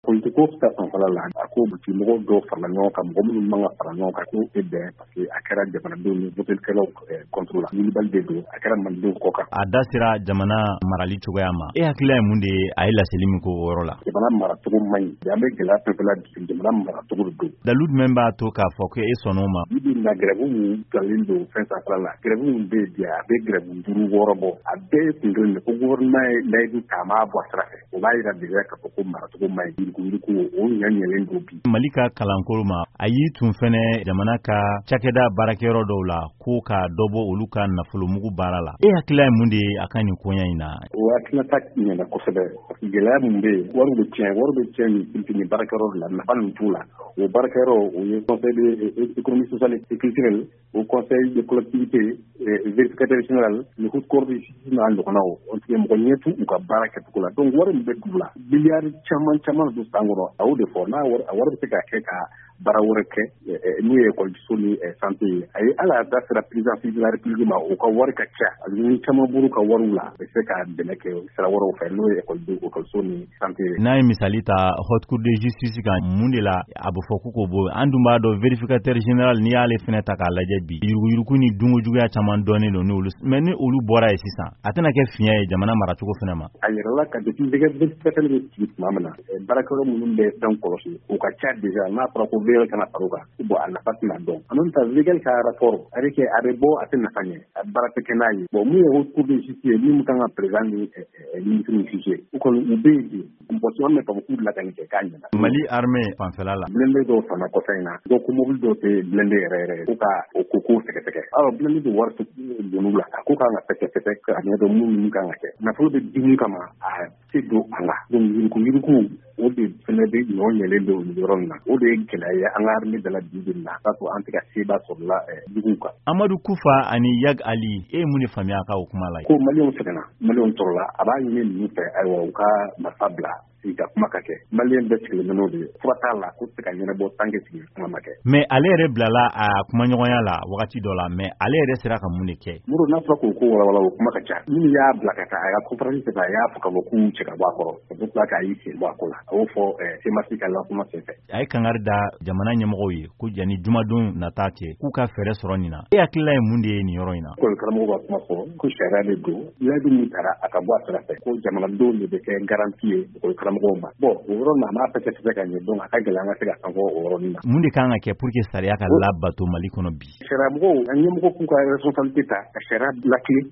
Politiko ta fanfala la a ko buti mɔgɔw dɔw fara ɲɔgɔn kan mɔgɔ minnu man ka fara ɲɔgɔn kan ko e bɛn parce que a kɛra jamanadenw ni votelikɛlaw contre la wulibali de don a kɛra malidenw kɔ kan. A da sera jamana marali cogoya ma. E hakili ye mun de ye a ye laseli min ko o yɔrɔ la? Jamana maracogo man ɲi. An bɛ gɛlɛya pepela jamana maracogo de don. Dalu jumɛn b'a to k'a fɔ ko e sɔnn'o ma? Bi na grève min bilalen don fɛn sanfɛla la. Grève min bɛ bi a bɛ grève 5 wɔɔrɔ bɔ. A bɛɛ ye kun kelen de ko gouvernement ye layidu ta a m'a bɔ a sira fɛ. O b'a yira déjà k'a fɔ ko maracogo man ɲi. Yuruguyurugu o ɲɛlen don bi. Mali ka kalankoro ma a y'i tun fɛnɛ jamana ka cakɛda baarakɛyɔrɔ dɔw la ko ka dɔ bɔ olu ka nafolomugu baara la. E hakili ye mun de ye a ka nin koɲa in na? O hakilinata ɲɛna kosɛbɛ parce que gɛlɛya min bɛ yen wari bɛ tiɲɛ nin baarakɛyɔrɔ la nafa min t'u la. O baarakɛyɔrɔ o ye conseil de économie sociale et culturelle, au conseil de collectivité vérificateur général, le haut corps de justice n'a ɲɔgɔnnaw o tigi mɔgɔ ɲɛ t'u ka baara kɛcogo la. Donc wari min bɛ dugu la miliyari caman don san kɔrɔ a y'o de fɔ n'a wari bɛ se ka kɛ ka baara wɛrɛ kɛ n'o ye école ni santé ye a ye ala da sera présidence de la république ma o ka wari ka ca a ni caman buru ka wariw la bɛ se ka dɛmɛ kɛ sira wɛrɛw fɛ n'o ye école ni santé ye. N'a ye misali ta haute cour de justice kan mun de la a bɛ fɔ ko bɔ an dun b'a dɔn vérificateur général n'i y'ale fɛnɛ ta k'a lajɛ bi yuruguyurugu ni dunkojuguya caman dɔnnen don n'olu mais ni olu bɔra ye sisan a tɛna kɛ fiɲɛ ye jamana maracogo fɛnɛ ma. A yɛrɛla ka depuis vérificateur bɛ sigi tuma min na baarakɛyɔrɔ minnu bɛ fɛn kɔlɔsi o ka ca déjà n'a fɔra ko VL kana far'o kan bon a nafa tɛna dɔn en même temps VL ka rapport a bɛ bɔ a tɛ nafa ɲɛ a baara tɛ kɛ n'a ye bon mun ye haute cour de justice ye min kan ka président ni ministre ni juge u kɔni u bɛ yen bi mɔgɔ caman bɛ ka fɔ k'u bila ka nin kɛ k'a ɲɛna. Mali armée fanfɛla la blindé dɔw fana kɔfɛ in na donc ko mobile dɔw tɛ blindé yɛrɛ ko ka o ko sɛgɛsɛgɛ alors blindé de wari donn'u la a ko kan ka fɛsɛfɛsɛ ka ɲɛ dɔn mun kan ka kɛ nafolo bɛ di mun kama a tɛ don a la donc yuruguyurugu o de fɛnɛ bɛ ɲɔ ɲɛlen don nin yɔrɔ in na o de ye gɛlɛya ye an ka armée dala bi na k'a to an tɛ ka seba sɔrɔla dugu kan. Amadu Kufa ani Yag Ali e ye mun de faamuya ka o kuma la? Ko maliyɛnw sɛgɛnna maliyɛnw tɔɔrɔla a b'a ɲini ninnu fɛ ayiwa u ka marifa bila i ka kuma ka kɛ maliyɛn bɛɛ sigilen bɛ n'o de ye fura t'a la ko tɛ ka ɲɛnabɔ tant que sigi kuma ma kɛ. Mais ale yɛrɛ bilala a kumaɲɔgɔnya la wagati dɔ la mais ale yɛrɛ sera ka mun de kɛ? Muru n'a fɔra k'o ko walawala o kuma ka ca minnu y'a bila ka taa a ka conférence fɛ a y'a fɔ ka fɔ k'u cɛ ka bɔ a kɔrɔ o bɛ tila k'a y'i sen bɔ a ko la a y'o fɔ semasi ka lakuma sen fɛ. A ye kangari da jamana ɲɛmɔgɔw ye ko jani jumadon nata cɛ k'u ka fɛɛrɛ sɔrɔ nin na. E hakilila ye mun de ye nin yɔrɔ in na? École karamɔgɔ b'a kuma fɔ ko sariya de don layidu min taara a ka bɔ a sira fɛ ko jamanadenw de bɛ kɛ garanti ye école karamɔgɔw ma bon o yɔrɔ na n'a fɛsɛfɛsɛ ka ɲɛ donc a ka gɛlɛn an ka se ka sanfɔ o yɔrɔnin na. Mun de kan ka kɛ pour que sariya ka labato Mali kɔnɔ bi? Sariya mɔgɔw an ɲɛmɔgɔ k'u ka responsabilité ta ka sariya lakile